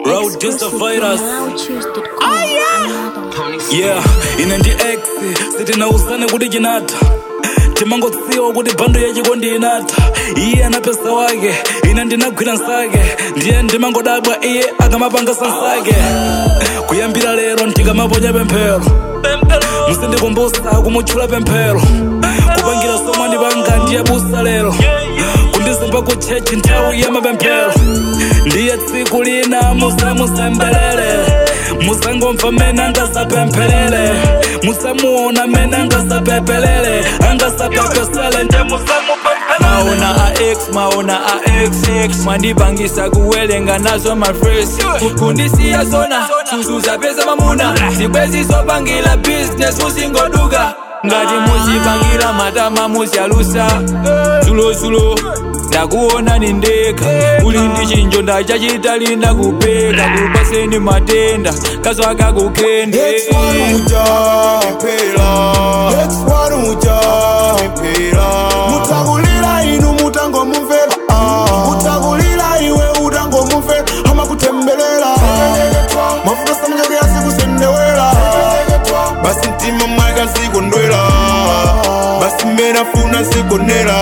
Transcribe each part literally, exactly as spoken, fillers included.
Road just to fight us. Ah, yeah. Yeah, ine ndi X sitina usane kuti chinata timangotsiwa kuti bando yachikondi inatha. Iye ana pesa wake ine ndinagwira nsake ndiye ndimangodabwa iye akamapanga sansake. Kuyambira lero ndikamaponya pemphero musindikumbusa kumutchula pemphero kupangira somwe ndipanga ndiye busa lero kundizimba ku chechi nthawi ya mapemphero ndiye tsiku lina musamusembelele musangomva mene angasapemphelele musamuona mene angasapepelele angasapepesele nje musamupemphelele. Maona a X, maona a X mandipangisa kuwelenga nazo mafresi kundisiya zona suzuza pesa mamuna zikwezi zopangila business musingoduka ngati muzipangira matama musyalusa zulozulo ndakuona nindeka uli ndi chinjo ndachachitali ndakupeka kupaseni matenda kaso akakukende X wanuja mpela X wanuja mpela mutagulira inu mutango mumvera mutagulira iwe utango mumvera hama kutembelela mafuta samjage asikusendewela basi ntima maika sikondwela basi mena funa sikonela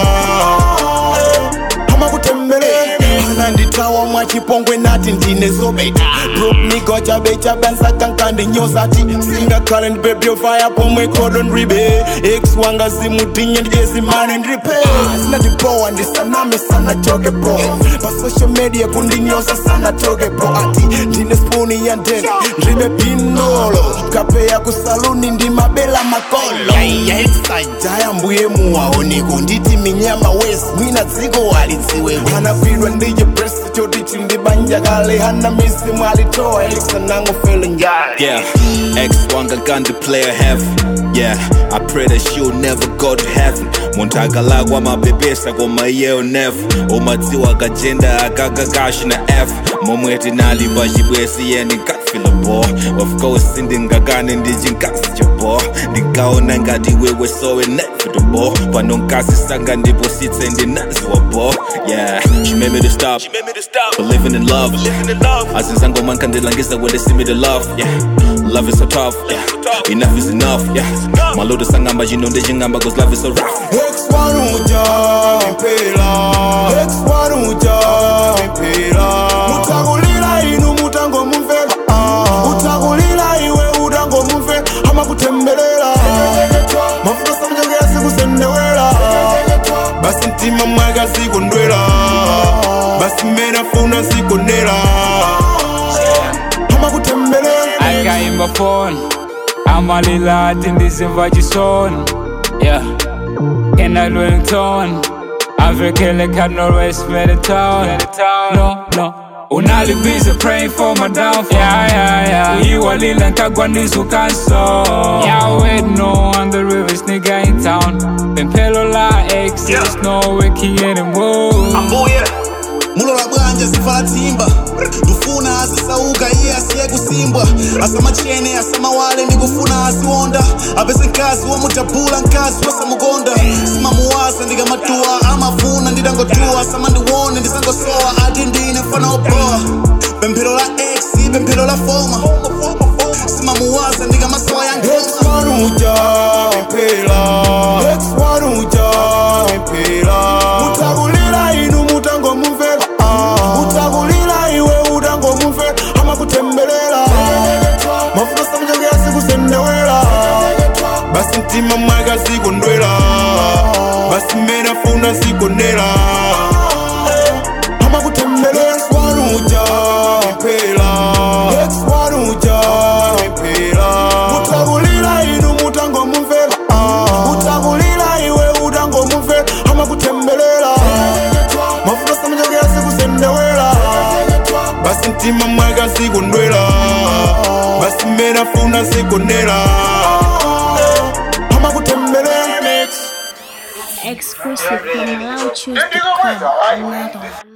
hama kutembelela nditawa mwachipongwe nati ndine zobe broke nigga chabe chabansa kankandi nyosati singa current baby of fire pomwe cordon ribe X wanga zimutinye ndjezi mane ndripe sina dipoa ndisaname sana choke bro pa social media kundinyosa sana toke bro ati ndine spooni ya ndene ndribe pinolo kape ya kusaluni ndi mabela makolo jaya mbuye muwaone kunditi minyama west mwina dziko walidziwe hanapidwa ndije breast choti chindibanja kale hana misi mwalitoa X nango feeling njali. Yeah, X wanga gun the player have. Yeah, I pray that she'll never go to heaven. Montagala kwa mabebesa kwa mayeo nef omatiwa kajenda akakakashi na F momweti nalipa jibwesi yeni katfila bo of course sindingakane ndijinkasi jabo ndikaona ngati wewe sowe net for the bo panonkasi sanga ndipo sitse ndinansi wa bo. Yeah, she made me to stop, she made me to stop believing in love, believing in love. Azinzango mankandilangisa when they see me to love. Yeah, love is so tough, yeah, enough is enough, yeah. Malodo sangamba jinonde jingamba cause love is so rough. X wanuja mpela X wanuja mpela mutagulira inu mutango mumvera mutagulira iwe utango mumvera hama kutembelela mafuta samjage asikusendewela basi ntima mwaga sikondwela basi mena funa sikonela hama kutembelela. akaimba phone amalila ati ndizimva chisoni yeah kenalweni tone avikele cut no rest meditown no no unali busy praying for my downfall yeah yeah yeah uyiwalile nkagwanisa ukanso yeah wait no on the rivers nigga in town pemphelo la X there's no wiki anymore ambuye mulola bwanja sifala timba ndufuna asisauka iye asiye kusimbwa asamachene asamawale ndikufuna asiwonda apese nkazi womutabula nkazi wasamugonda simamuwasa ndikamatuwa amafuna nditangotuwa samandiwone ndisangosowa ati ndine mfana opoa pemphelo la X pemphelo la foma simamuwasa ndikamasowa ya ngoma. X wanuja mpela X wanuja mpela mutagulira inu mutango mumvera mutagulira iwe utango mumvera hama kutembelela mafuta samjage asikusendewela basi ntima mwaga sikondwela basi mena funa sikonela hama kutembelela. X wanuja mpela X wanuja mpela mutagulira inu mutango mumvera mutagulira iwe utango mumvera hama kutembelela mafuta samjage asikusendewela basi ntima mwaga sikondwela basi mena funa sikonela hama kutembelela. Exclusive from Malawi Choose dot com.